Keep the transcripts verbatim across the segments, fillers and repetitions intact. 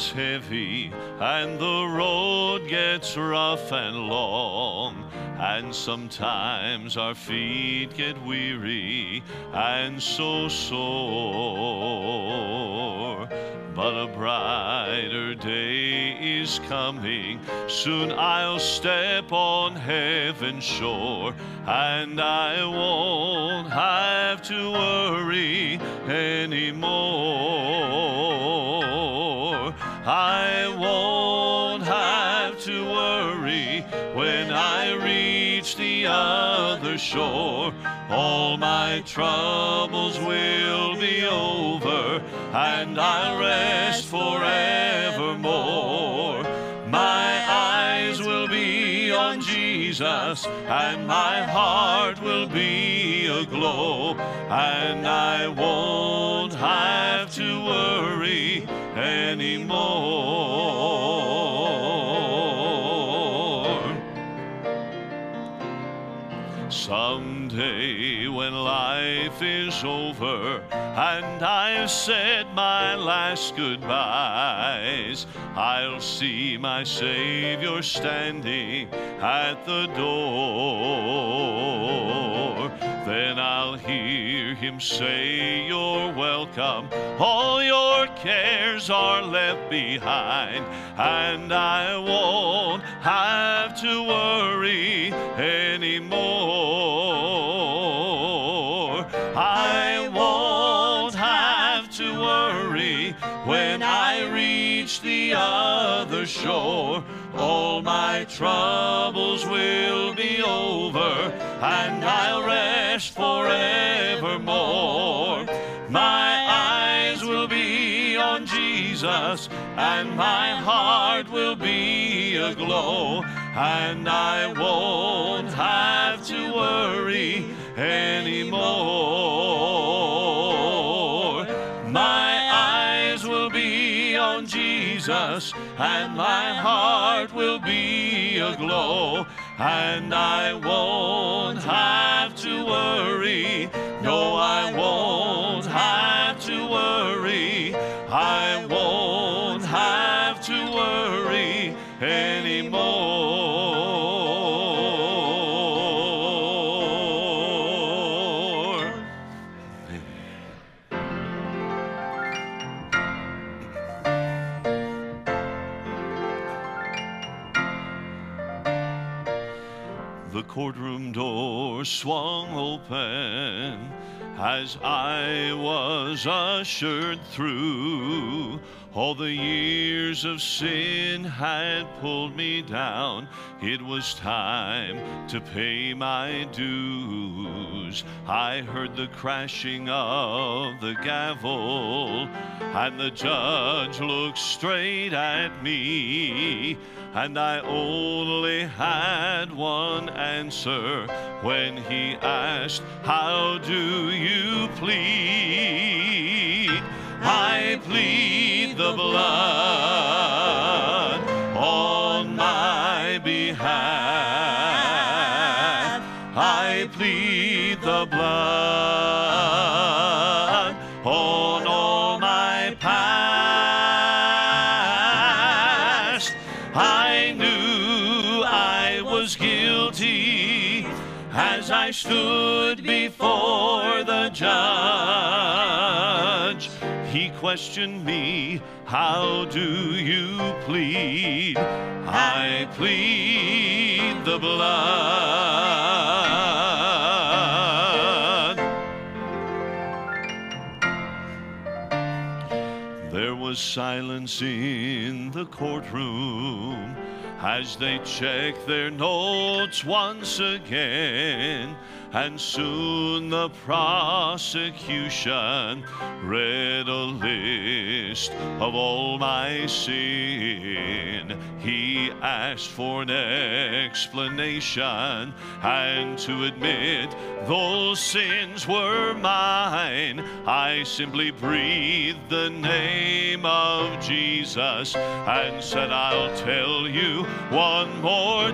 gets heavy and the road gets rough and long, and sometimes our feet get weary and so sore. But a brighter day is coming, soon I'll step on heaven's shore, and I won't have to worry anymore. I won't have to worry when I reach the other shore. All my troubles will be over, and I'll rest forevermore. My eyes will be on Jesus, and my heart will be aglow, and I won't have to worry anymore. Someday when life is over and I've said my last goodbyes, I'll see my Savior standing at the door. Then I'll hear him say, "You're welcome, all your cares are left behind," and I won't have to worry anymore. I won't have to worry when I reach the other shore. All my troubles will be over, and I'll rest forevermore. My eyes will be on Jesus, and my heart will be aglow, and I won't have to worry anymore. My eyes will be on Jesus, and my heart will be aglow, and I won't have to worry. No, I won't have to worry. I won't have to worry anymore. The courtroom door swung open as I was ushered through. All the years of sin had pulled me down. It was time to pay my dues. I heard the crashing of the gavel, and the judge looked straight at me, and I only had one answer when he asked, "How do you plead?" I plead the blood on my behalf. I plead the blood on all my past. I knew I was guilty as I stood before the judge. He questioned me, "How do you plead?" I plead the blood. There was silence in the courtroom as they checked their notes once again, and soon the prosecution read a list of all my sin. He asked for an explanation and to admit those sins were mine. I simply breathed the name of Jesus and said, "I'll tell you one more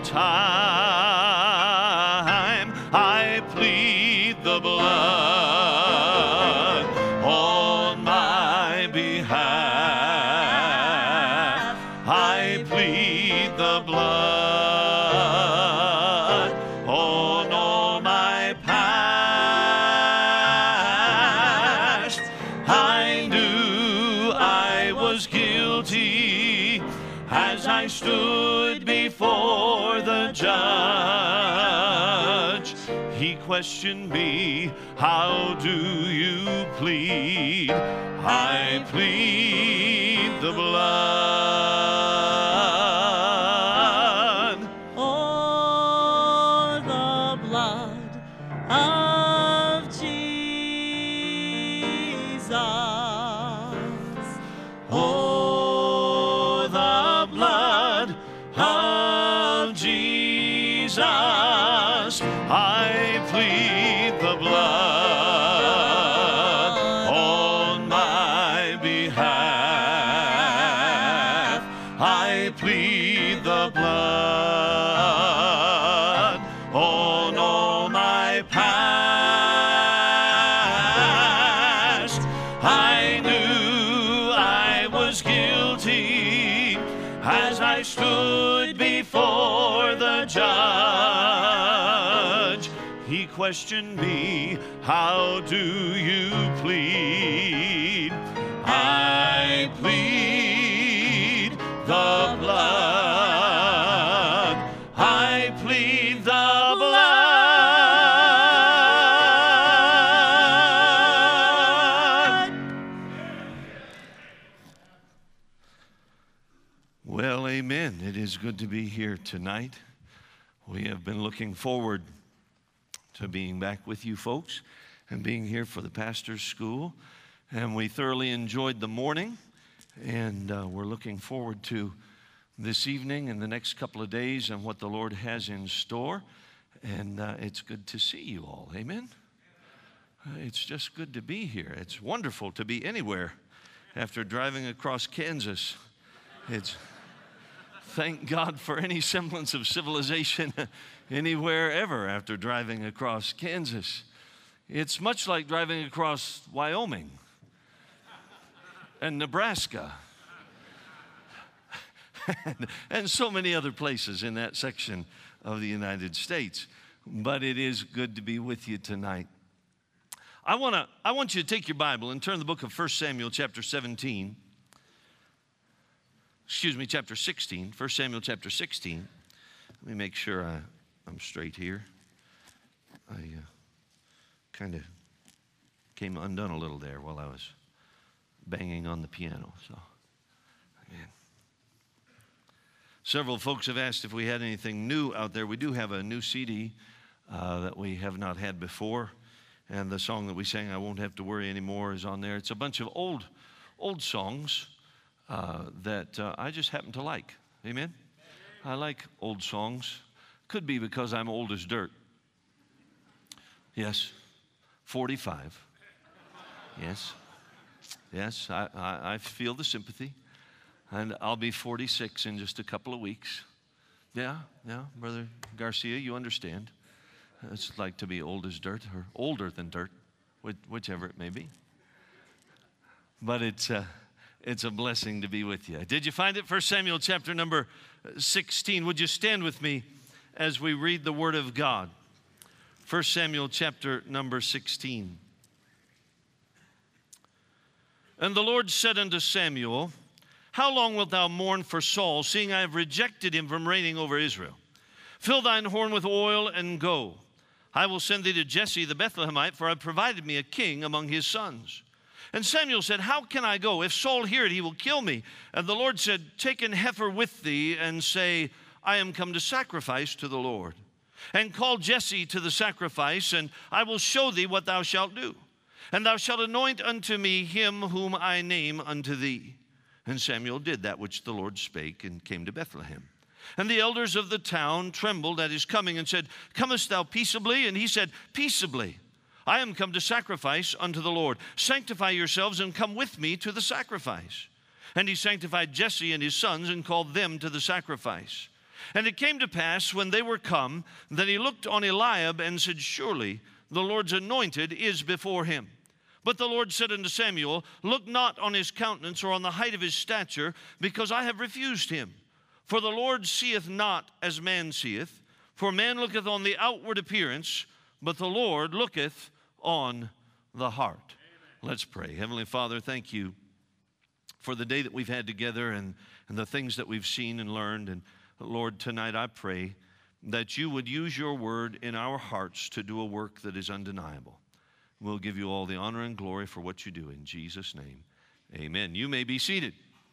time. I plead the blood on my behalf. blood on all my past. I knew I was guilty as I stood before the judge. He questioned me, how do you plead? I plead the blood. Oh, the blood of Jesus. Oh, the blood of Jesus. I plead the blood on my behalf. I plead the blood on all my past. I knew I was guilty as I stood before the judge. He questioned me, how do you plead? I plead the blood. I plead the blood. Well, amen. It is good to be here tonight. We have been looking forward to being back with you folks and being here for the pastor's school. And we thoroughly enjoyed the morning, and uh, we're looking forward to this evening and the next couple of days and what the Lord has in store. And uh, it's good to see you all. Amen? Uh, it's just good to be here. It's wonderful to be anywhere after driving across Kansas. It's thank God for any semblance of civilization anywhere ever after driving across Kansas. It's much like driving across Wyoming and Nebraska and, and so many other places in that section of the United States. But it is good to be with you tonight. I want to I want you to take your Bible and turn to the book of First Samuel chapter seventeen. Excuse me, chapter sixteen. First Samuel chapter sixteen. Let me make sure I, I'm straight here. I uh, kind of came undone a little there while I was banging on the piano. So, again. Several folks have asked if we had anything new out there. We do have a new C D uh, that we have not had before. And the song that we sang, I Won't Have to Worry Anymore, is on there. It's a bunch of old, old songs uh, that uh, I just happen to like. Amen? I like old songs. Could be because I'm old as dirt. Yes. forty-five. Yes. Yes, I, I, I feel the sympathy. And I'll be forty-six in just a couple of weeks. Yeah, yeah, Brother Garcia, you understand. It's like to be old as dirt, or older than dirt, whichever it may be. But it's, uh, it's a blessing to be with you. Did you find it? First Samuel chapter number sixteen. Would you stand with me as we read the Word of God? First Samuel chapter number sixteen. And the Lord said unto Samuel, how long wilt thou mourn for Saul, seeing I have rejected him from reigning over Israel? Fill thine horn with oil and go. I will send thee to Jesse the Bethlehemite, for I have provided me a king among his sons. And Samuel said, how can I go? If Saul hear it, he will kill me. And the Lord said, take an heifer with thee, and say, I am come to sacrifice to the Lord. And call Jesse to the sacrifice, and I will show thee what thou shalt do. And thou shalt anoint unto me him whom I name unto thee. And Samuel did that which the Lord spake, and came to Bethlehem. And the elders of the town trembled at his coming, and said, comest thou peaceably? And he said, peaceably. I am come to sacrifice unto the Lord. Sanctify yourselves, and come with me to the sacrifice. And he sanctified Jesse and his sons, and called them to the sacrifice. And it came to pass, when they were come, that he looked on Eliab, and said, surely the Lord's anointed is before him. But the Lord said unto Samuel, look not on his countenance or on the height of his stature, because I have refused him. For the Lord seeth not as man seeth, for man looketh on the outward appearance, but the Lord looketh on the heart. Amen. Let's pray. Heavenly Father, thank you for the day that we've had together and, and the things that we've seen and learned. And Lord, tonight I pray that you would use your word in our hearts to do a work that is undeniable. We'll give you all the honor and glory for what you do in Jesus' name. Amen. You may be seated.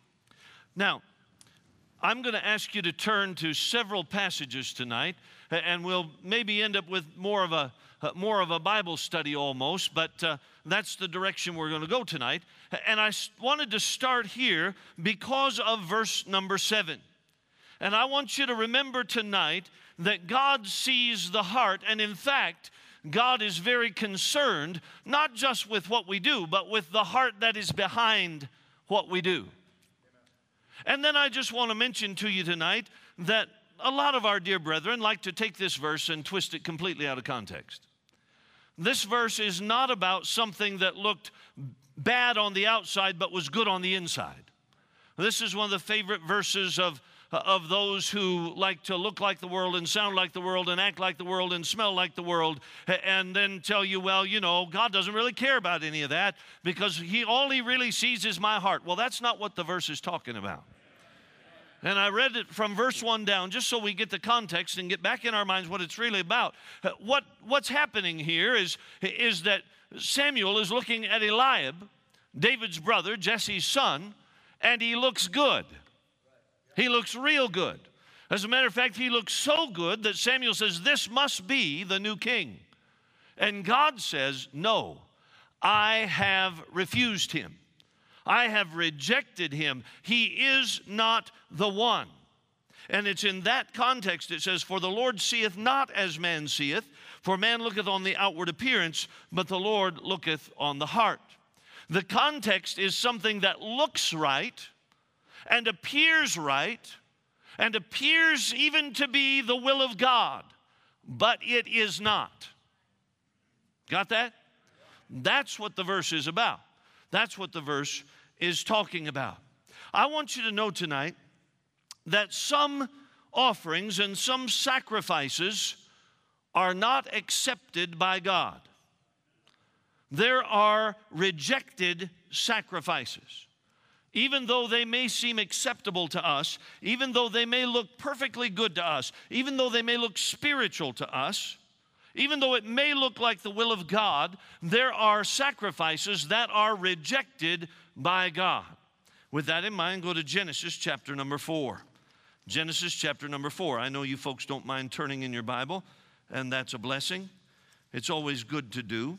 Now, I'm going to ask you to turn to several passages tonight, and we'll maybe end up with more of a uh, more of a Bible study almost, but uh, that's the direction we're going to go tonight. And I wanted to start here because of verse number seven. And I want you to remember tonight that God sees the heart, and in fact, God is very concerned, not just with what we do, but with the heart that is behind what we do. And then I just want to mention to you tonight that a lot of our dear brethren like to take this verse and twist it completely out of context. This verse is not about something that looked bad on the outside but was good on the inside. This is one of the favorite verses of, of those who like to look like the world and sound like the world and act like the world and smell like the world, and then tell you, well, you know, God doesn't really care about any of that because he, all he really sees is my heart. Well, that's not what the verse is talking about. And I read it from verse one down just so we get the context and get back in our minds what it's really about. What, what's happening here is, is that Samuel is looking at Eliab, David's brother, Jesse's son, and he looks good. He looks real good. As a matter of fact, he looks so good that Samuel says, this must be the new king. And God says, no, I have refused him. I have rejected him. He is not the one. And it's in that context it says, for the Lord seeth not as man seeth, for man looketh on the outward appearance, but the Lord looketh on the heart. The context is something that looks right and appears right and appears even to be the will of God, but it is not. Got that? That's what the verse is about. That's what the verse is talking about. I want you to know tonight that some offerings and some sacrifices are not accepted by God. There are rejected sacrifices. Even though they may seem acceptable to us, even though they may look perfectly good to us, even though they may look spiritual to us, even though it may look like the will of God, there are sacrifices that are rejected by God. With that in mind, go to Genesis chapter number four. Genesis chapter number four. I know you folks don't mind turning in your Bible, and that's a blessing. It's always good to do.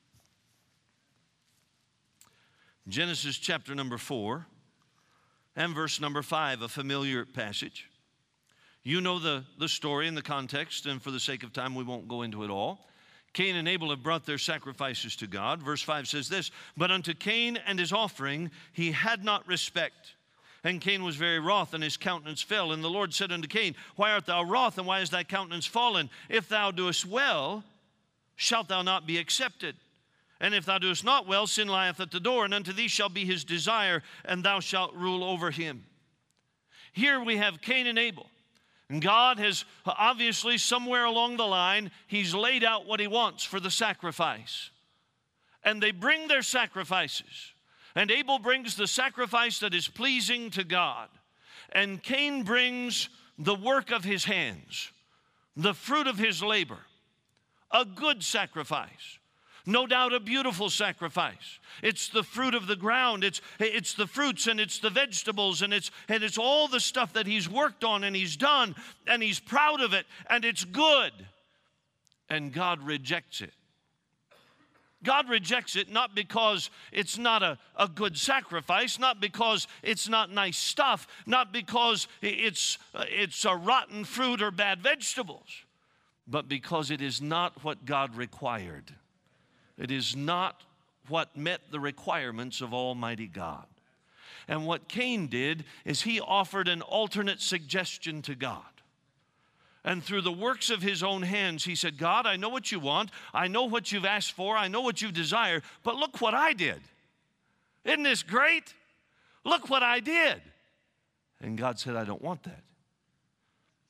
Genesis chapter number four and verse number five, a familiar passage. You know the, the story and the context, and for the sake of time, we won't go into it all. Cain and Abel have brought their sacrifices to God. Verse five says this, but unto Cain and his offering he had not respect. And Cain was very wroth, and his countenance fell. And the Lord said unto Cain, why art thou wroth, and why is thy countenance fallen? If thou doest well, shalt thou not be accepted. And if thou doest not well, sin lieth at the door, and unto thee shall be his desire, and thou shalt rule over him. Here we have Cain and Abel. And God has obviously somewhere along the line, he's laid out what he wants for the sacrifice. And they bring their sacrifices. And Abel brings the sacrifice that is pleasing to God. And Cain brings the work of his hands, the fruit of his labor, a good sacrifice. No doubt a beautiful sacrifice. It's the fruit of the ground. It's, it's the fruits and it's the vegetables and it's, and it's all the stuff that he's worked on and he's done and he's proud of it and it's good. And God rejects it. God rejects it not because it's not a, a good sacrifice, not because it's not nice stuff, not because it's, it's a rotten fruit or bad vegetables, but because it is not what God required. It is not what met the requirements of Almighty God. And what Cain did is he offered an alternate suggestion to God. And through the works of his own hands, he said, God, I know what you want. I know what you've asked for. I know what you desire. But look what I did. Isn't this great? Look what I did. And God said, I don't want that.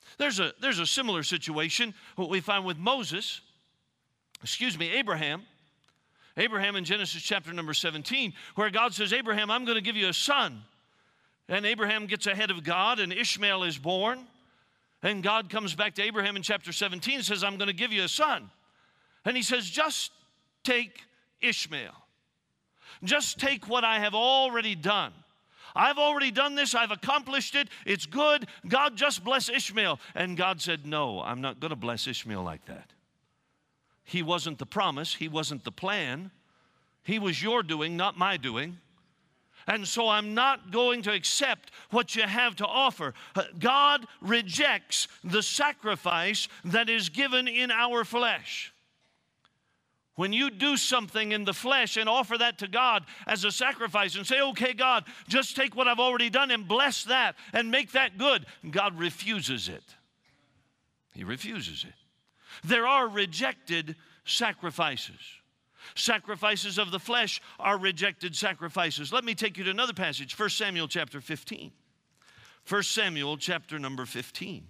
There's a, there's a similar situation, what we find with Moses, excuse me, Abraham. Abraham in Genesis chapter number seventeen, where God says, Abraham, I'm going to give you a son. And Abraham gets ahead of God, and Ishmael is born. And God comes back to Abraham in chapter seventeen and says, I'm going to give you a son. And he says, just take Ishmael. Just take what I have already done. I've already done this. I've accomplished it. It's good. God, just bless Ishmael. And God said, no, I'm not going to bless Ishmael like that. He wasn't the promise. He wasn't the plan. He was your doing, not my doing. And so I'm not going to accept what you have to offer. God rejects the sacrifice that is given in our flesh. When you do something in the flesh and offer that to God as a sacrifice and say, okay, God, just take what I've already done and bless that and make that good, God refuses it. He refuses it. There are rejected sacrifices. Sacrifices of the flesh are rejected sacrifices. Let me take you to another passage, First Samuel chapter fifteen. First Samuel chapter number fifteen.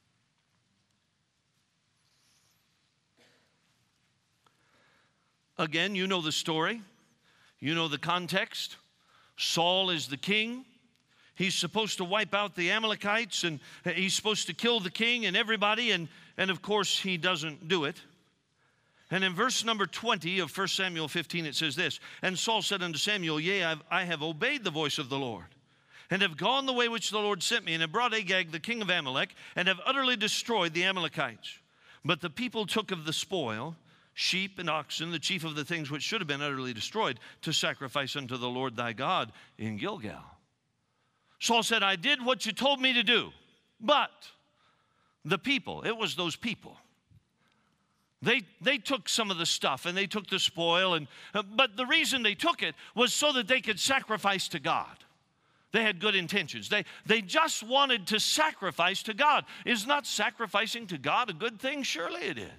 Again, you know the story. You know the context. Saul is the king. He's supposed to wipe out the Amalekites, and he's supposed to kill the king and everybody, and, and of course he doesn't do it. And in verse number twenty of First Samuel fifteen, it says this, and Saul said unto Samuel, yea, I've, I have obeyed the voice of the Lord, and have gone the way which the Lord sent me, and have brought Agag the king of Amalek, and have utterly destroyed the Amalekites. But the people took of the spoil, sheep and oxen, the chief of the things which should have been utterly destroyed, to sacrifice unto the Lord thy God in Gilgal. Saul said, I did what you told me to do, but the people, it was those people. They, they took some of the stuff and they took the spoil, and, uh, but the reason they took it was so that they could sacrifice to God. They had good intentions. They, they just wanted to sacrifice to God. Is not sacrificing to God a good thing? Surely it is.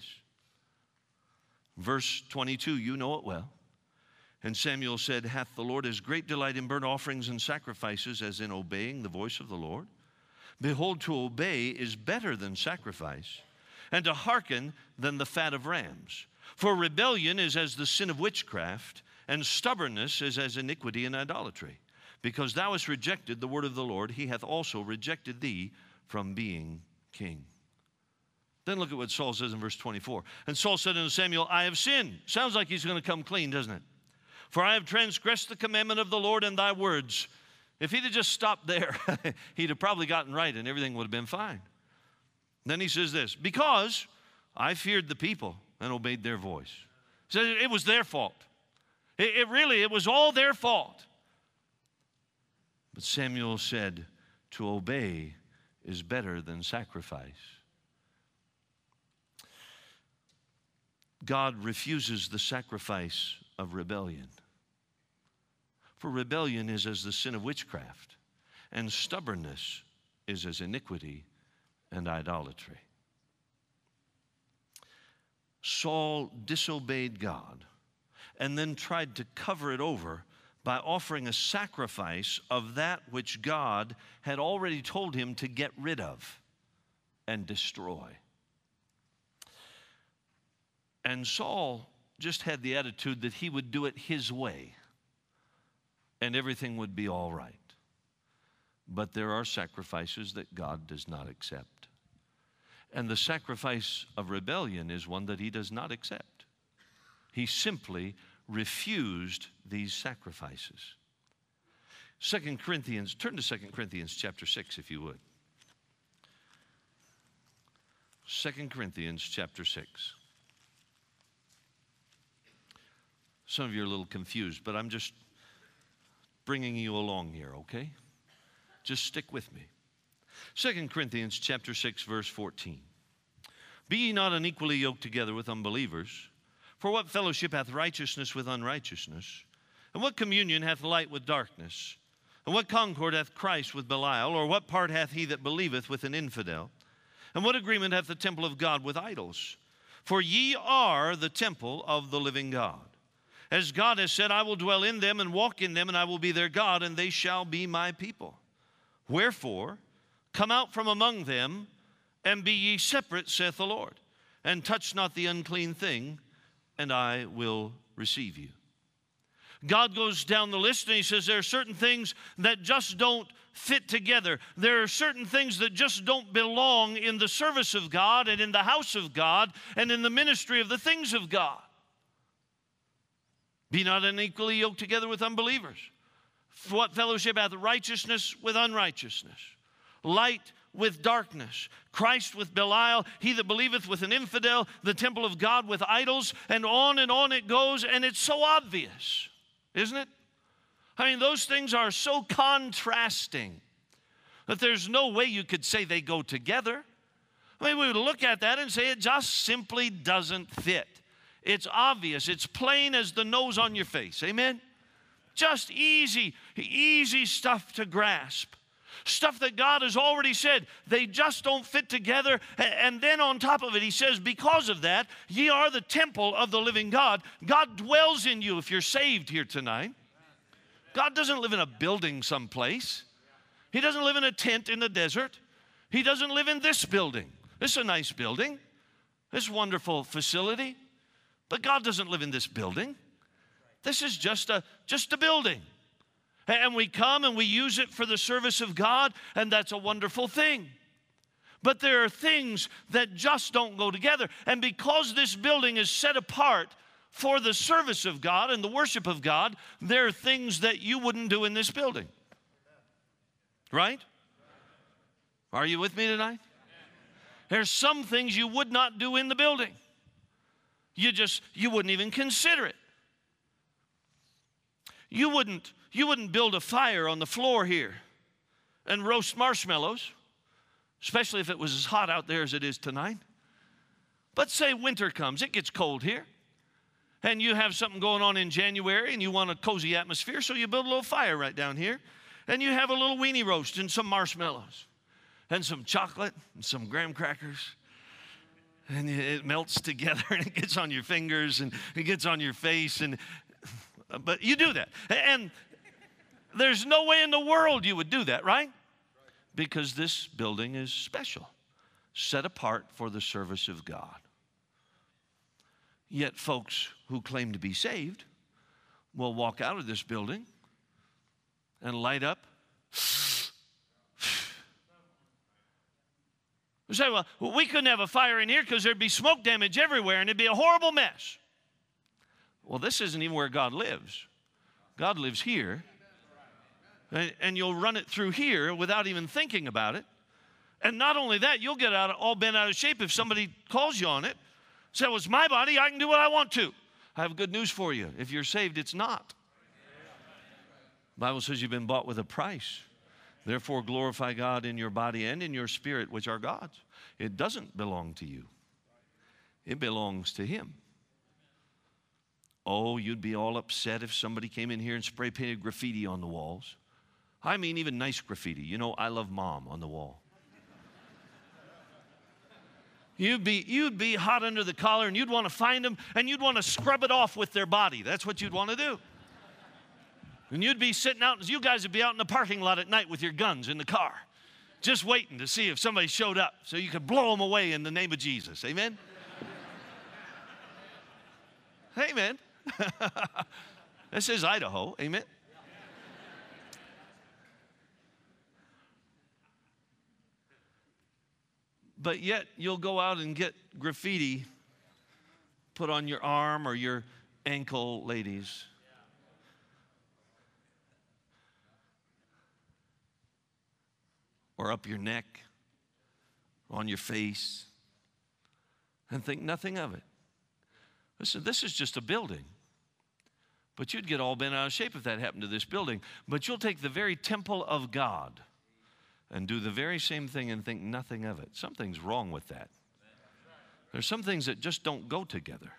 Verse twenty-two, you know it well. And Samuel said, hath the Lord as great delight in burnt offerings and sacrifices as in obeying the voice of the Lord? Behold, to obey is better than sacrifice, and to hearken than the fat of rams. For rebellion is as the sin of witchcraft, and stubbornness is as iniquity and idolatry. Because thou hast rejected the word of the Lord, he hath also rejected thee from being king. Then look at what Saul says in verse twenty-four. And Saul said unto Samuel, I have sinned. Sounds like he's going to come clean, doesn't it? For I have transgressed the commandment of the Lord and thy words. If he'd have just stopped there, he'd have probably gotten right and everything would have been fine. Then he says this, because I feared the people and obeyed their voice. So it was their fault. It, it really, it was all their fault. But Samuel said, to obey is better than sacrifice. God refuses the sacrifice of rebellion. For rebellion is as the sin of witchcraft, and stubbornness is as iniquity and idolatry. Saul disobeyed God and then tried to cover it over by offering a sacrifice of that which God had already told him to get rid of and destroy. And Saul just had the attitude that he would do it his way and everything would be all right. But there are sacrifices that God does not accept. And the sacrifice of rebellion is one that he does not accept. He simply refused these sacrifices. Second Corinthians, turn to Second Corinthians chapter six if you would. Second Corinthians chapter six. Some of you are a little confused, but I'm just bringing you along here, okay? Just stick with me. Second Corinthians chapter six, verse fourteen. Be ye not unequally yoked together with unbelievers, for what fellowship hath righteousness with unrighteousness? And what communion hath light with darkness? And what concord hath Christ with Belial? Or what part hath he that believeth with an infidel? And what agreement hath the temple of God with idols? For ye are the temple of the living God. As God has said, I will dwell in them and walk in them, and I will be their God, and they shall be my people. Wherefore, come out from among them, and be ye separate, saith the Lord, and touch not the unclean thing, and I will receive you. God goes down the list and he says there are certain things that just don't fit together. There are certain things that just don't belong in the service of God and in the house of God and in the ministry of the things of God. Be not unequally yoked together with unbelievers. What fellowship hath righteousness with unrighteousness? Light with darkness, Christ with Belial, he that believeth with an infidel, the temple of God with idols, and on and on it goes, and it's so obvious, isn't it? I mean, those things are so contrasting that there's no way you could say they go together. I mean, we would look at that and say it just simply doesn't fit. It's obvious. It's plain as the nose on your face. Amen? Just easy, easy stuff to grasp. Stuff that God has already said, they just don't fit together. And then on top of it, he says, because of that, ye are the temple of the living God. God dwells in you if you're saved here tonight. God doesn't live in a building someplace. He doesn't live in a tent in the desert. He doesn't live in this building. This is a nice building. This is a wonderful facility. But God doesn't live in this building. This is just a, just a building. And we come and we use it for the service of God, and that's a wonderful thing. But there are things that just don't go together. And because this building is set apart for the service of God and the worship of God, there are things that you wouldn't do in this building. Right? Are you with me tonight? There's some things you would not do in the building. You just, you wouldn't even consider it. You wouldn't, you wouldn't build a fire on the floor here and roast marshmallows, especially if it was as hot out there as it is tonight. But say winter comes, it gets cold here, and you have something going on in January and you want a cozy atmosphere, so you build a little fire right down here, and you have a little weenie roast and some marshmallows and some chocolate and some graham crackers. And it melts together and it gets on your fingers and it gets on your face. And but you do that. And there's no way in the world you would do that, right? Because this building is special, set apart for the service of God. Yet folks who claim to be saved will walk out of this building and light up. We say, well, we couldn't have a fire in here because there'd be smoke damage everywhere and it'd be a horrible mess. Well, this isn't even where God lives. God lives here. And you'll run it through here without even thinking about it. And not only that, you'll get out, all bent out of shape if somebody calls you on it. Say, well, it's my body. I can do what I want to. I have good news for you. If you're saved, it's not. The Bible says you've been bought with a price. Therefore, glorify God in your body and in your spirit, which are God's. It doesn't belong to you. It belongs to Him. Oh, you'd be all upset if somebody came in here and spray painted graffiti on the walls. I mean, even nice graffiti. You know, I love Mom on the wall. You'd be, you'd be hot under the collar, and you'd want to find them, and you'd want to scrub it off with their body. That's what you'd want to do. And you'd be sitting out, you guys would be out in the parking lot at night with your guns in the car, just waiting to see if somebody showed up so you could blow them away in the name of Jesus. Amen? Amen. This is Idaho. Amen. But yet you'll go out and get graffiti put on your arm or your ankle, ladies. Or up your neck, on your face, and think nothing of it. Listen, this is just a building. But you'd get all bent out of shape if that happened to this building. But you'll take the very temple of God and do the very same thing and think nothing of it. Something's wrong with that. There's some things that just don't go together.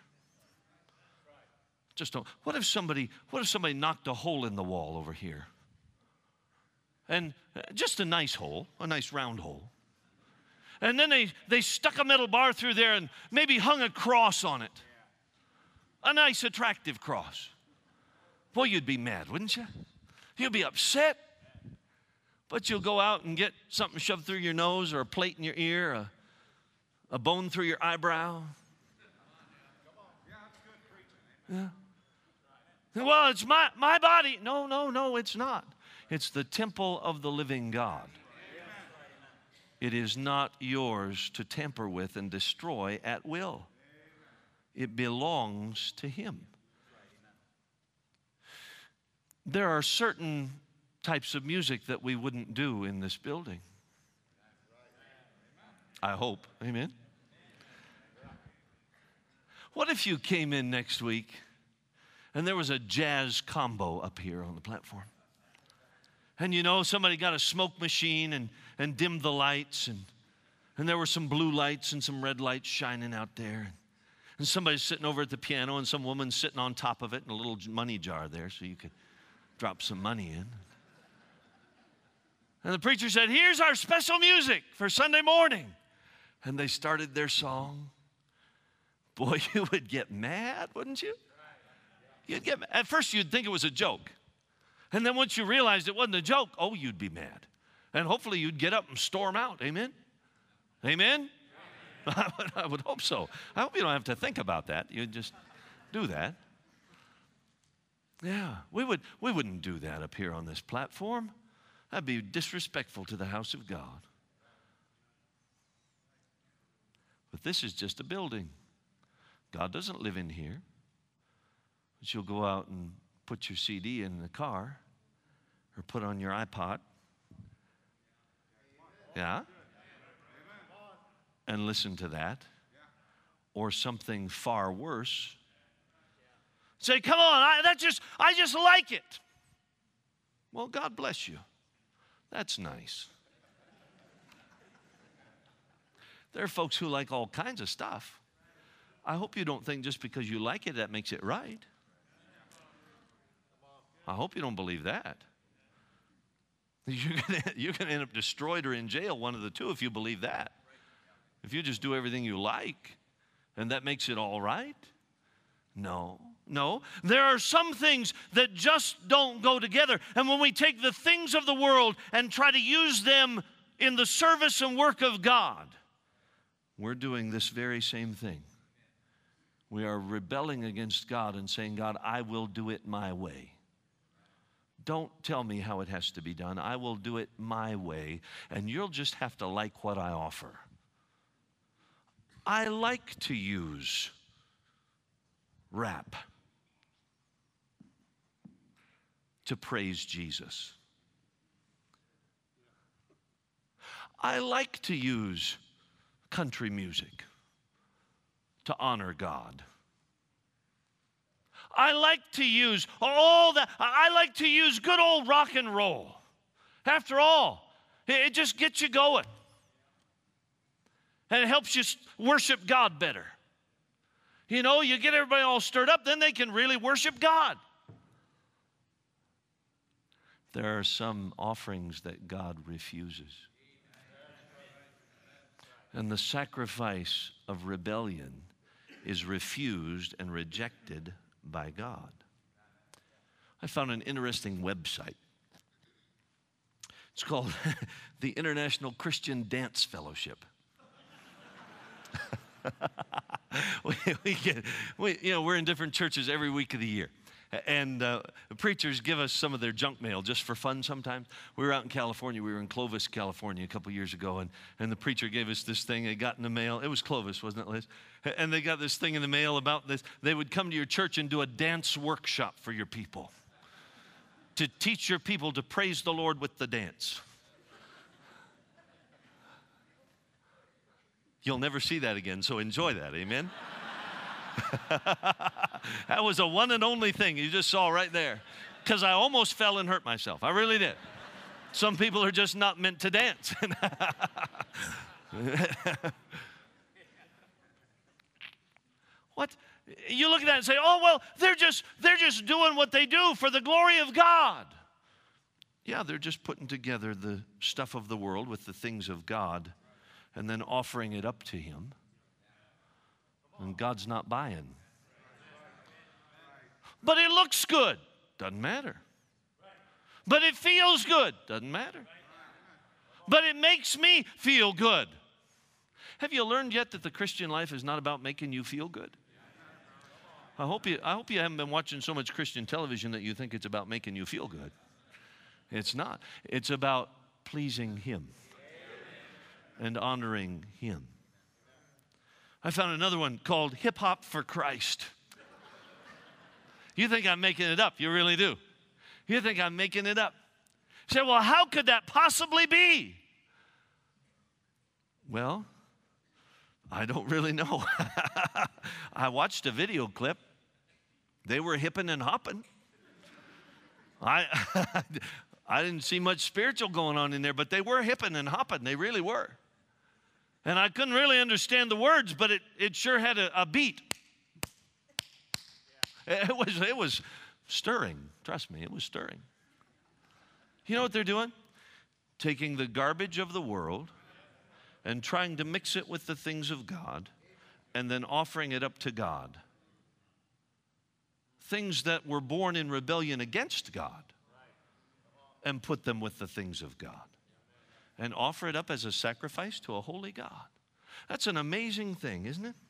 Just don't. What if somebody, what if somebody knocked a hole in the wall over here? And just a nice hole, a nice round hole. And then they, they stuck a metal bar through there and maybe hung a cross on it. A nice, attractive cross. Boy, you'd be mad, wouldn't you? You'd be upset. But you'll go out and get something shoved through your nose or a plate in your ear, a A bone through your eyebrow? Yeah. Well, it's my, my body. No, no, no, it's not. It's the temple of the living God. It is not yours to tamper with and destroy at will. It belongs to Him. There are certain types of music that we wouldn't do in this building. I hope. Amen. What if you came in next week and there was a jazz combo up here on the platform? And you know, somebody got a smoke machine and, and dimmed the lights, and, and there were some blue lights and some red lights shining out there. And somebody's sitting over at the piano, and some woman's sitting on top of it in a little money jar there so you could drop some money in. And the preacher said, here's our special music for Sunday morning. And they started their song. Boy, you would get mad, wouldn't you? You'd get mad. At first, you'd think it was a joke. And then once you realized it wasn't a joke, oh, you'd be mad. And hopefully you'd get up and storm out. Amen? Amen? I would, I would hope so. I hope you don't have to think about that. You'd just do that. Yeah, we, would, we wouldn't do that up here on this platform. That'd be disrespectful to the house of God. But this is just a building. God doesn't live in here. But you'll go out and put your C D in the car or put on your iPod. Yeah? And listen to that. Or something far worse. Say, come on, I, that just, I just like it. Well, God bless you. That's nice. There are folks who like all kinds of stuff. I hope you don't think just because you like it, that makes it right. I hope you don't believe that. You're gonna, you're gonna end up destroyed or in jail, one of the two, if you believe that. If you just do everything you like, and that makes it all right. No, no. There are some things that just don't go together. And when we take the things of the world and try to use them in the service and work of God, we're doing this very same thing. We are rebelling against God and saying, God, I will do it my way. Don't tell me how it has to be done. I will do it my way, and you'll just have to like what I offer. I like to use rap to praise Jesus. I like to use country music to honor God. I like to use all that. I like to use good old rock and roll. After all, it just gets you going. And it helps you worship God better. You know, you get everybody all stirred up, then they can really worship God. There are some offerings that God refuses. And the sacrifice of rebellion is refused and rejected by God. I found an interesting website. It's called the International Christian Dance Fellowship. we, we get, we, you know, we're in different churches every week of the year. And uh, the preachers give us some of their junk mail just for fun sometimes. We were out in California. We were in Clovis, California a couple years ago. And, and the preacher gave us this thing they got in the mail. It was Clovis, wasn't it, Liz? And they got this thing in the mail about this. They would come to your church and do a dance workshop for your people. To teach your people to praise the Lord with the dance. You'll never see that again, so enjoy that. Amen? That was a one and only thing you just saw right there. Because I almost fell and hurt myself. I really did. Some people are just not meant to dance. What? You look at that and say, oh, well, they're just, they're just doing what they do for the glory of God. Yeah, they're just putting together the stuff of the world with the things of God and then offering it up to Him. And God's not buying. But it looks good. Doesn't matter. But it feels good. Doesn't matter. But it makes me feel good. Have you learned yet that the Christian life is not about making you feel good? I hope you, I hope you haven't been watching so much Christian television that you think it's about making you feel good. It's not. It's about pleasing Him and honoring Him. I found another one called Hip Hop for Christ. You think I'm making it up. You really do. You think I'm making it up. You say, well, how could that possibly be? Well, I don't really know. I watched a video clip. They were hipping and hopping. I, I didn't see much spiritual going on in there, but they were hipping and hopping. They really were. And I couldn't really understand the words, but it, it sure had a, a beat. It was, it was stirring. Trust me, it was stirring. You know what they're doing? Taking the garbage of the world and trying to mix it with the things of God and then offering it up to God. Things that were born in rebellion against God, and put them with the things of God and offer it up as a sacrifice to a holy God. That's an amazing thing, isn't it?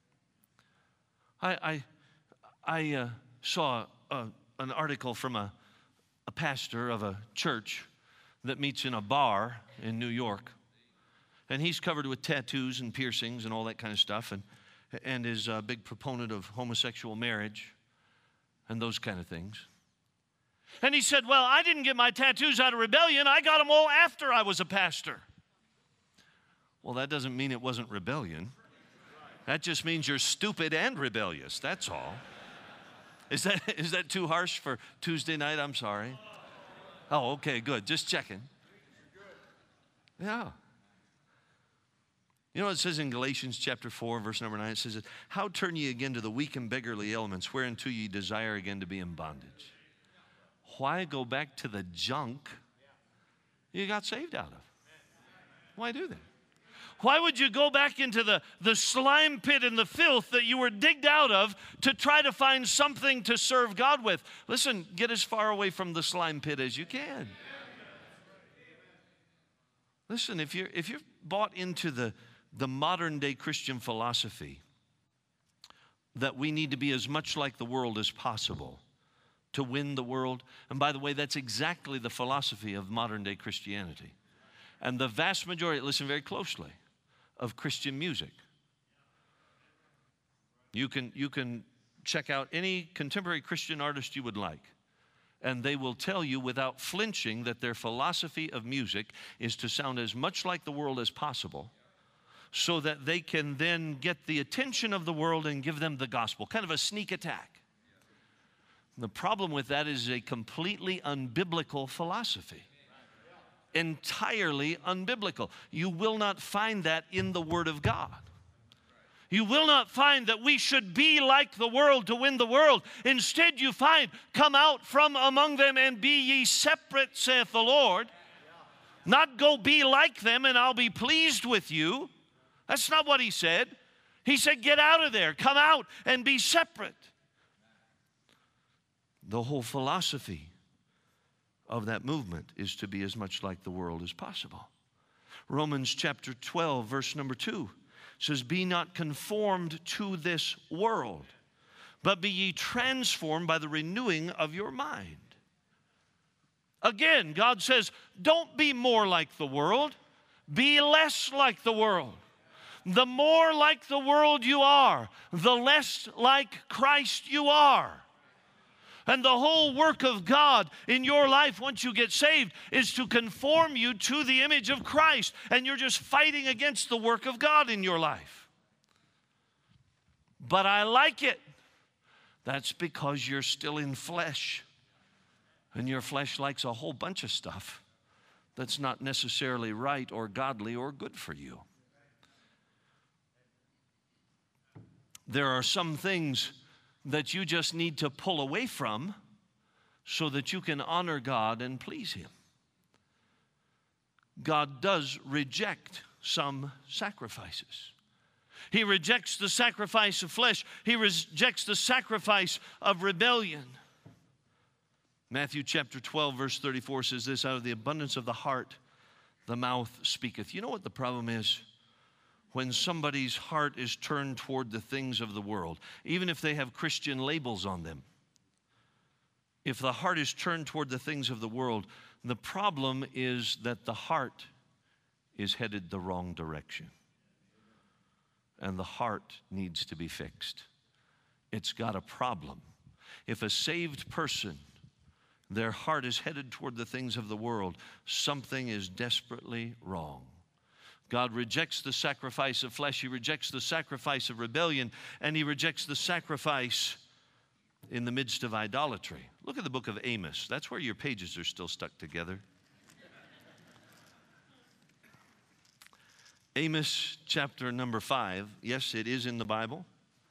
I, I, I uh, saw a, an article from a, a pastor of a church that meets in a bar in New York. And he's covered with tattoos and piercings and all that kind of stuff, and, and is a big proponent of homosexual marriage and those kind of things. And he said, well, I didn't get my tattoos out of rebellion. I got them all after I was a pastor. Well, that doesn't mean it wasn't rebellion. That just means you're stupid and rebellious. That's all. Is that, is that too harsh for Tuesday night? I'm sorry. Oh, okay, good. Just checking. Yeah. You know what it says in Galatians chapter four, verse number nine? It says, how turn ye again to the weak and beggarly elements, whereunto ye desire again to be in bondage? Why go back to the junk you got saved out of? Why do that? Why would you go back into the, the slime pit and the filth that you were digged out of to try to find something to serve God with? Listen, get as far away from the slime pit as you can. Listen, if you're, if you're bought into the, the modern day Christian philosophy that we need to be as much like the world as possible to win the world, and by the way, that's exactly the philosophy of modern day Christianity. And the vast majority, listen very closely, of Christian music. You can, you can check out any contemporary Christian artist you would like, and they will tell you without flinching that their philosophy of music is to sound as much like the world as possible so that they can then get the attention of the world and give them the gospel, kind of a sneak attack. The problem with that is a completely unbiblical philosophy. Entirely unbiblical. You will not find that in the Word of God. You will not find that we should be like the world to win the world. Instead, you find, come out from among them and be ye separate, saith the Lord. Not go be like them and I'll be pleased with you. That's not what He said. He said, get out of there. Come out and be separate. The whole philosophy of that movement is to be as much like the world as possible. Romans chapter twelve, verse number two says, be not conformed to this world, but be ye transformed by the renewing of your mind. Again, God says, don't be more like the world, be less like the world. The more like the world you are, the less like Christ you are. And the whole work of God in your life once you get saved is to conform you to the image of Christ. And you're just fighting against the work of God in your life. But I like it. That's because you're still in flesh. And your flesh likes a whole bunch of stuff that's not necessarily right or godly or good for you. There are some things that you just need to pull away from so that you can honor God and please Him. God does reject some sacrifices. He rejects the sacrifice of flesh. He rejects the sacrifice of rebellion. Matthew chapter twelve, verse thirty-four says this, out of the abundance of the heart, the mouth speaketh. You know what the problem is? when somebody's heart is turned toward the things of the world, even if they have Christian labels on them. If the heart is turned toward the things of the world, the problem is that the heart is headed the wrong direction. And the heart needs to be fixed. It's got a problem. If a saved person, their heart is headed toward the things of the world, something is desperately wrong. God rejects the sacrifice of flesh. He rejects the sacrifice of rebellion, and he rejects the sacrifice in the midst of idolatry. Look at the book of Amos. That's where your pages are still stuck together. Amos chapter number five. Yes, it is in the Bible.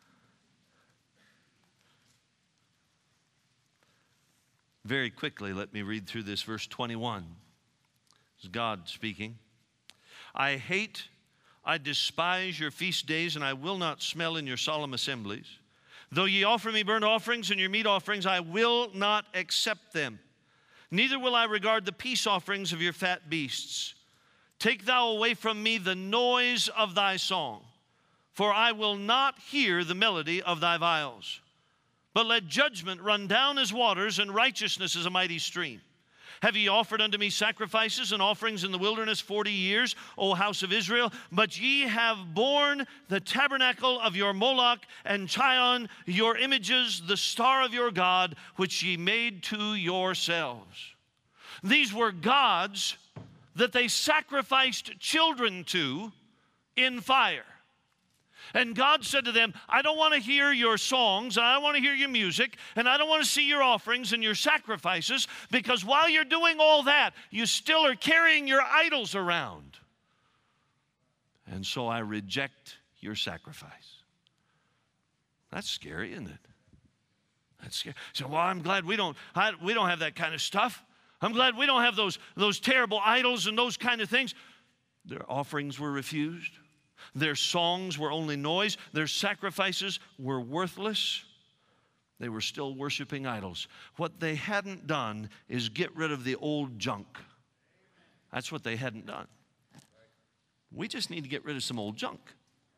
Very quickly, let me read through this. Verse twenty-one. This is God speaking. I hate, I despise your feast days, and I will not smell in your solemn assemblies. Though ye offer me burnt offerings and your meat offerings, I will not accept them. Neither will I regard the peace offerings of your fat beasts. Take thou away from me the noise of thy song, for I will not hear the melody of thy viols. But let judgment run down as waters, and righteousness as a mighty stream. Have ye offered unto me sacrifices and offerings in the wilderness forty years, O house of Israel? But ye have borne the tabernacle of your Moloch, and Chion, your images, the star of your God, which ye made to yourselves. These were gods that they sacrificed children to in fire. And God said to them, I don't want to hear your songs, and I don't want to hear your music, and I don't want to see your offerings and your sacrifices, because while you're doing all that, you still are carrying your idols around. And so I reject your sacrifice. That's scary, isn't it? That's scary. So, well, I'm glad we don't, I, we don't have that kind of stuff. I'm glad we don't have those, those terrible idols and those kind of things. Their offerings were refused. Their songs were only noise. Their sacrifices were worthless. They were still worshiping idols. What they hadn't done is get rid of the old junk. That's what they hadn't done. We just need to get rid of some old junk.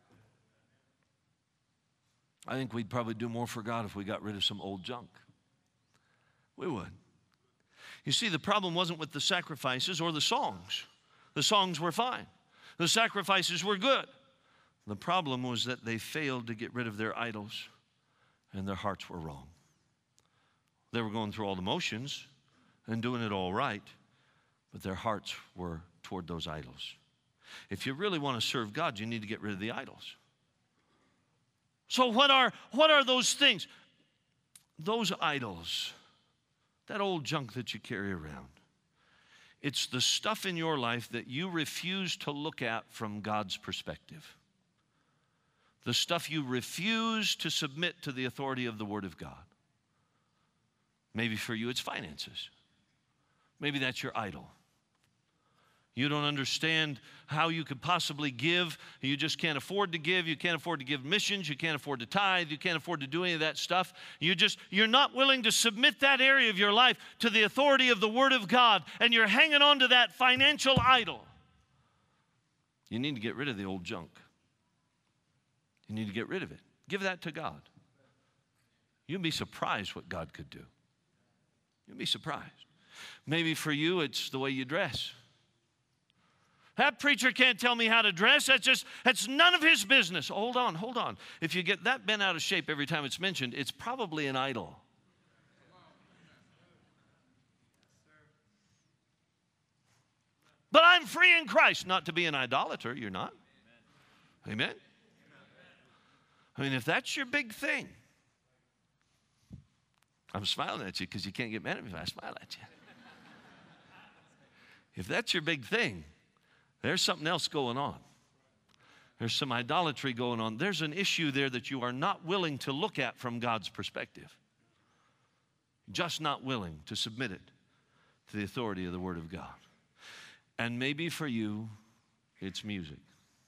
I think we'd probably do more for God if we got rid of some old junk. We would. You see, the problem wasn't with the sacrifices or the songs. The songs were fine. The sacrifices were good. The problem was that they failed to get rid of their idols, and their hearts were wrong. They were going through all the motions and doing it all right, but their hearts were toward those idols. If you really want to serve God, you need to get rid of the idols. So what are, what are those things? Those idols, that old junk that you carry around, it's the stuff in your life that you refuse to look at from God's perspective. The stuff you refuse to submit to the authority of the Word of God. Maybe for you it's finances. Maybe that's your idol. You don't understand how you could possibly give. You just can't afford to give. You can't afford to give missions. You can't afford to tithe. You can't afford to do any of that stuff. You just, you're not willing to submit that area of your life to the authority of the Word of God, and you're hanging on to that financial idol. You need to get rid of the old junk. You need to get rid of it. Give that to God. You'd be surprised what God could do. You'd be surprised. Maybe for you, it's the way you dress. That preacher can't tell me how to dress. That's just, that's none of his business. Hold on, hold on. If you get that bent out of shape every time it's mentioned, it's probably an idol. But I'm free in Christ. Not to be an idolater, you're not. Amen? I mean, if that's your big thing, I'm smiling at you because you can't get mad at me if I smile at you. If that's your big thing, there's something else going on. There's some idolatry going on. There's an issue there that you are not willing to look at from God's perspective. Just not willing to submit it to the authority of the Word of God. And maybe for you, it's music.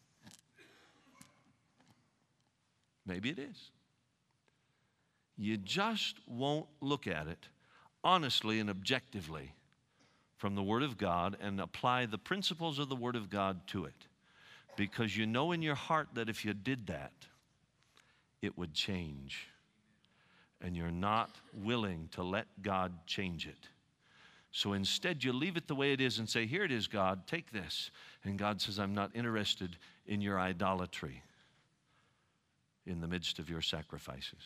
Maybe it is. You just won't look at it honestly and objectively from the Word of God and apply the principles of the Word of God to it. Because you know in your heart that if you did that, it would change. And you're not willing to let God change it. So instead, you leave it the way it is and say, here it is, God, take this. And God says, I'm not interested in your idolatry in the midst of your sacrifices.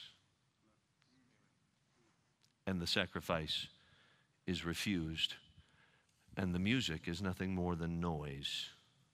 And the sacrifice is refused. And the music is nothing more than noise.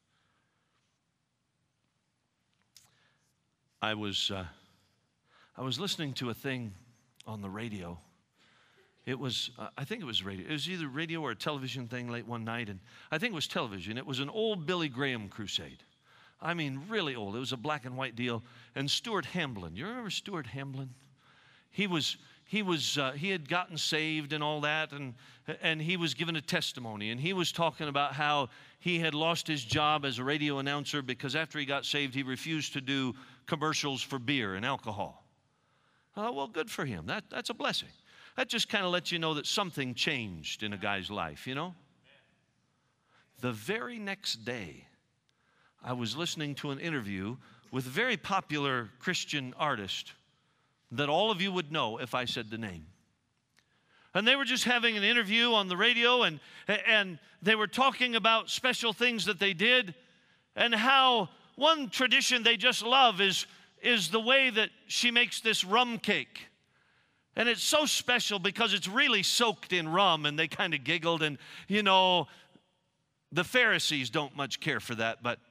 I was, uh, I was listening to a thing on the radio. It was, uh, I think it was radio. It was either radio or a television thing late one night, and I think it was television. It was an old Billy Graham crusade. I mean, really old. It was a black and white deal. And Stuart Hamblin, you remember Stuart Hamblin? He was, he was, uh, he had gotten saved and all that, and and he was given a testimony, and he was talking about how he had lost his job as a radio announcer because after he got saved, he refused to do commercials for beer and alcohol. Oh, well, good for him. That that's a blessing. That just kind of lets you know that something changed in a guy's life, you know? The very next day, I was listening to an interview with a very popular Christian artist that all of you would know if I said the name. And they were just having an interview on the radio, and, and they were talking about special things that they did, and how one tradition they just love is, is the way that she makes this rum cake. And it's so special because it's really soaked in rum, and they kind of giggled, and, you know, the Pharisees don't much care for that, but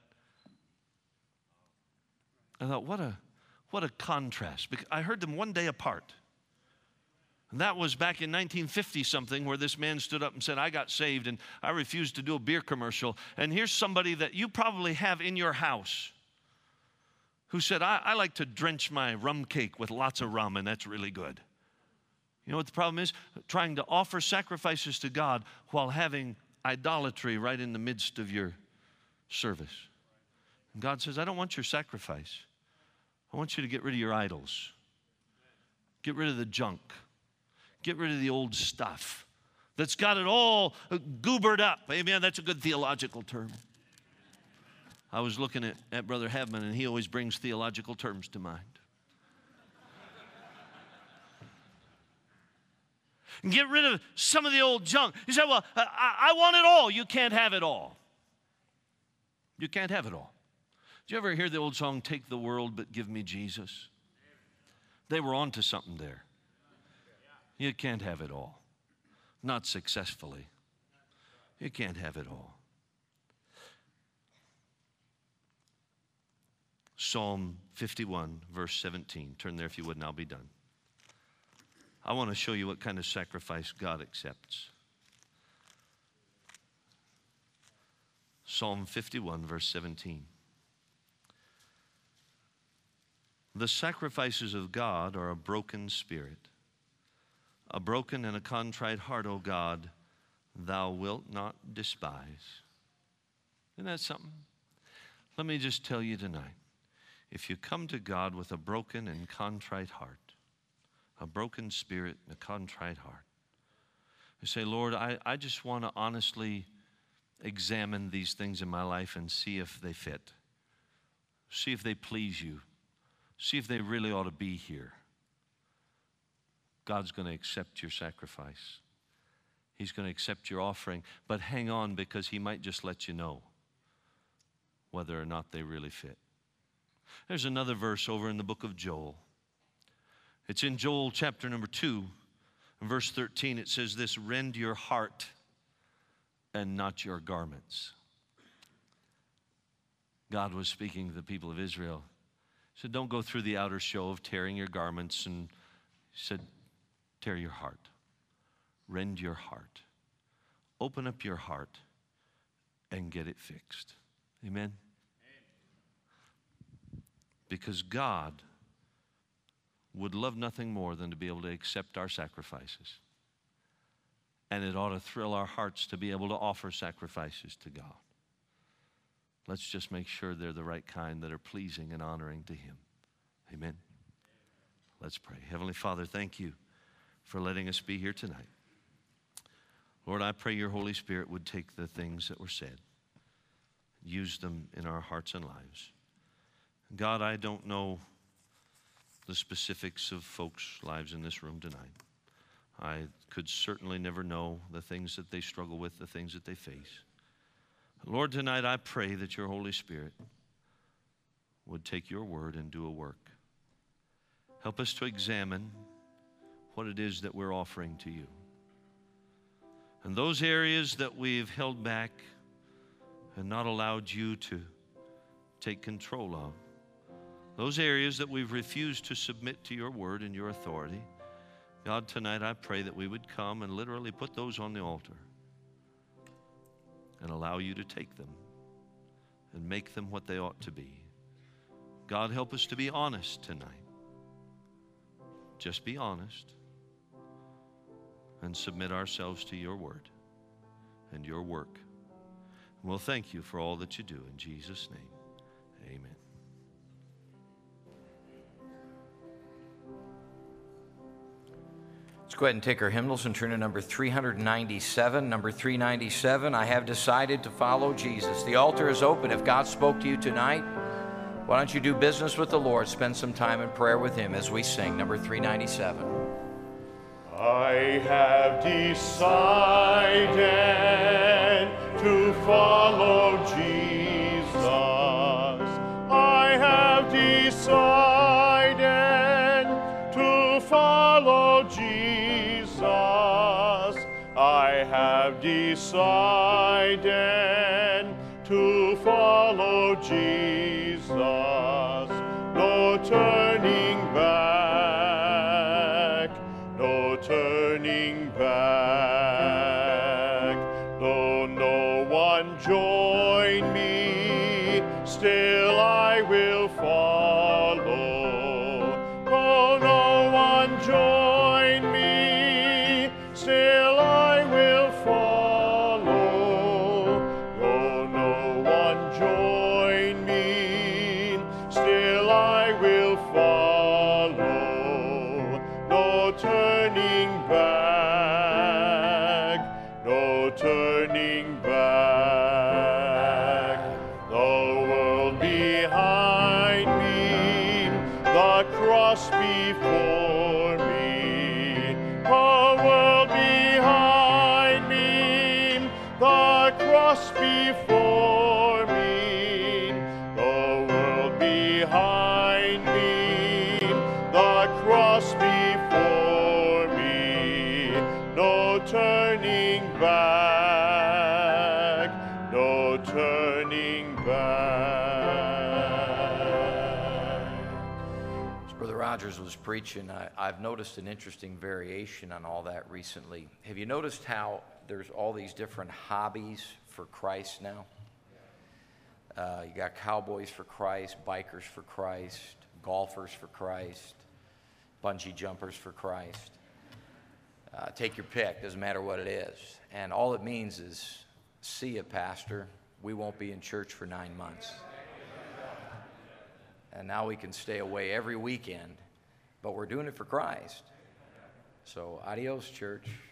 I thought, what a, what a contrast. Because I heard them one day apart. And that was back in nineteen fifty something, where this man stood up and said, I got saved and I refused to do a beer commercial. And here's somebody that you probably have in your house who said, I, I like to drench my rum cake with lots of rum, and that's really good. You know what the problem is? Trying to offer sacrifices to God while having idolatry right in the midst of your service. And God says, I don't want your sacrifice. I want you to get rid of your idols. Get rid of the junk. Get rid of the old stuff that's got it all goobered up. Amen. That's a good theological term. I was looking at, at Brother Habman, and he always brings theological terms to mind. And get rid of some of the old junk. You say, well, I, I want it all. You can't have it all. You can't have it all. Did you ever hear the old song, Take the World But Give Me Jesus? They were onto something there. You can't have it all. Not successfully. You can't have it all. Psalm fifty-one, verse seventeen. Turn there if you would, and I'll be done. I want to show you what kind of sacrifice God accepts. Psalm fifty-one, verse seventeen. The sacrifices of God are a broken spirit. A broken and a contrite heart, O God, thou wilt not despise. Isn't that something? Let me just tell you tonight. If you come to God with a broken and contrite heart, a broken spirit and a contrite heart, you say, Lord, I, I just want to honestly examine these things in my life and see if they fit. See if they please you. See if they really ought to be here. God's going to accept your sacrifice. He's going to accept your offering. But hang on, because he might just let you know whether or not they really fit. There's another verse over in the book of Joel. It's in Joel chapter number two, verse thirteen. It says this, rend your heart and not your garments. God was speaking to the people of Israel. He said, don't go through the outer show of tearing your garments. And he said, tear your heart. Rend your heart. Open up your heart and get it fixed. Amen? Because God would love nothing more than to be able to accept our sacrifices. And it ought to thrill our hearts to be able to offer sacrifices to God. Let's just make sure they're the right kind that are pleasing and honoring to him. Amen? Let's pray. Heavenly Father, thank you for letting us be here tonight. Lord, I pray your Holy Spirit would take the things that were said use them in our hearts and lives. God, I don't know the specifics of folks' lives in this room tonight. I could certainly never know the things that they struggle with, the things that they face. Lord, tonight I pray that your Holy Spirit would take your word and do a work. Help us to examine what it is that we're offering to you. And those areas that we've held back and not allowed you to take control of, those areas that we've refused to submit to your word and your authority, God, tonight I pray that we would come and literally put those on the altar and allow you to take them and make them what they ought to be. God, help us to be honest tonight. Just be honest and submit ourselves to your word and your work. And we'll thank you for all that you do. In Jesus' name, amen. Let's go ahead and take our hymnals and turn to number three ninety-seven. Number three ninety-seven, I have decided to follow Jesus. The altar is open. If God spoke to you tonight, why don't you do business with the Lord? Spend some time in prayer with him as we sing number three ninety-seven. I have decided to follow Jesus. I have decided to follow Jesus. I have decided to follow Jesus. No turning back, no turning back. Though no one join me, still I will follow. Though no one join me, still I will follow. Though no one join me, still I will follow. No turning back, no turning back. The world behind me, the cross before me. The world behind me, the cross before me. The world behind me, the cross before me. No turning back, no turning back. As Brother Rogers was preaching, I, I've noticed an interesting variation on all that recently. Have you noticed how there's all these different hobbies for Christ now? Uh, you got cowboys for Christ, bikers for Christ, golfers for Christ, bungee jumpers for Christ. Uh, take your pick, doesn't matter what it is. And all it means is, see ya, Pastor. We won't be in church for nine months. And now we can stay away every weekend, but we're doing it for Christ. So adios, church.